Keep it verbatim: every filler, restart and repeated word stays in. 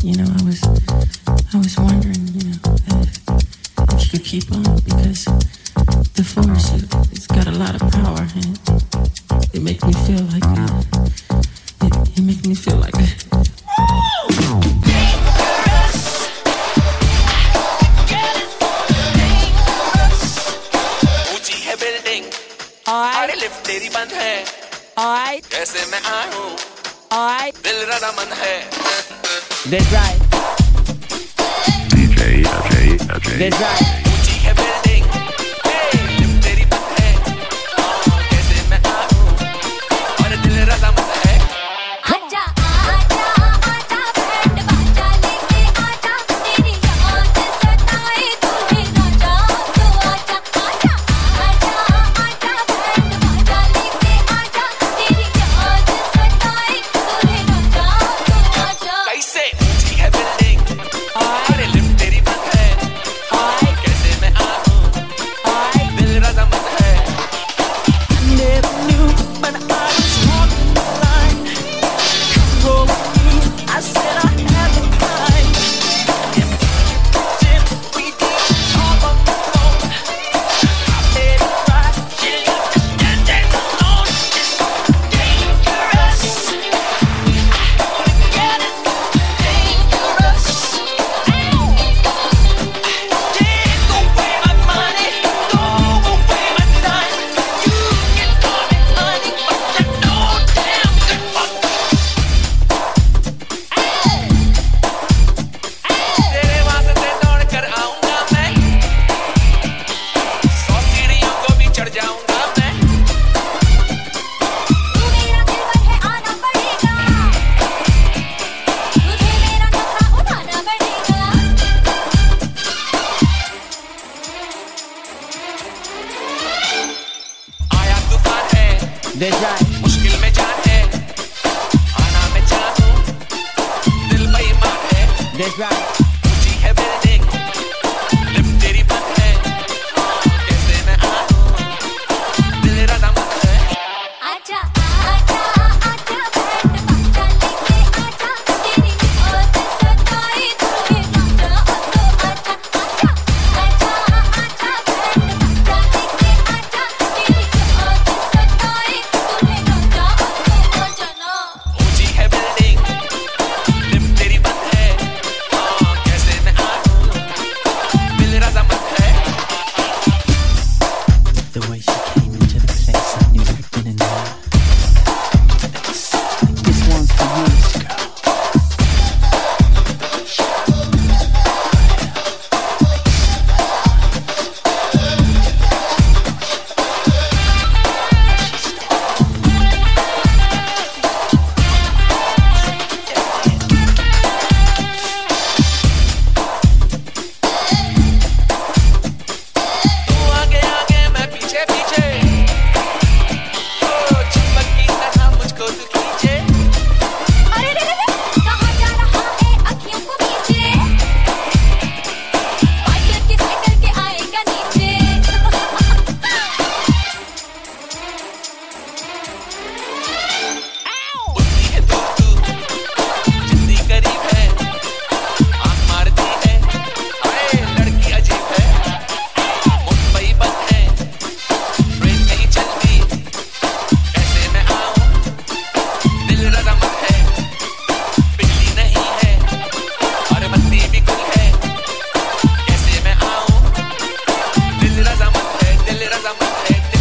you know, I was, I was wondering, you know, if, if you could keep on, because the force, it, it's got a lot of power, and it, it makes me feel like, uh, it, it makes me feel like. अरे lift तेरी बंद है, कैसे मैं आऊं, दिल रजामंद है. That's right. D J, Ajay, Ajay. That's right. ऊंची है बिल्डिंग, लिफ्ट तेरी बंद है, कैसे मैं आऊं, और दिल रजामंद है. आजा आजा आजा बैंड बाजा लेके आजा, तेरी याद सताए तुम्हें राजा, तो आजा आजा आजा आजा बैंड बाजा लेके आजा, तेरी याद सताए तुम्हें राजा, तो आजा. कैसे ऊंची है बिल्डिंग, अरे लिफ्ट तेरी बंद है, कैसे मैं आऊं, दिल रजामंद है. Never knew when I was walking the line. Come roll with me, I said I had the time. Then we did all on the phone. I let it ride, you got to stand there alone. It's dangerous. Forget it, dangerous. Take away my money, throw away my time. You can call me honey, but you know damn good fuck. तेरे वास्ते दौड़ कर आऊंगा मैं, सौ सीढ़ियों को भी चढ़ जाऊंगा मैं. तू मेरा दिलबर है, आना पड़ेगा, तुझे मेरा नखरा उठाना पड़ेगा. आया तूफान है, That's right. मुश्किल में जान है, आना मैं चाहूं, दिल बेईमान है. That's right. ऊंची है बिल्डिंग, लिफ्ट तेरी बंद है, कैसे मैं आऊं, दिल रजामंद है. आजा आजा आजा बैंड बाजा लेके आजा, तेरी याद सताए तुम्हें राजा, तो आजा आजा आजा आजा बैंड बाजा लेके आजा, तेरी याद सताए तुम्हें राजा, तो आजा ना. ऊंची है बिल्डिंग, लिफ्ट तेरी बंद है, कैसे मैं आऊं, दिल रजामंद है. The way she came into the place, I knew right then and there. This, this one's for you, girl. तू आगे आगे मैं पीछे पीछे, ओ चुंबक की तरह मुझको तू खींचे. अरे रे रे रे, कहाँ जा रहा है अखियों को नीचे, पार्टियर की साइकिल के आएगा नीचे. उतनी है दूर तू, जितनी करीब है, आँख मारती है, अरे लड़की अजीब है. मुंबई बंद है, ट्रेन नहीं चलती, कैसे मैं आऊं, दिल रजामंद है. बिजली नहीं है, और बत्ती भी गुल है, कैसे मैं आऊं, दिल रजामंद है, दिल रजामंद है.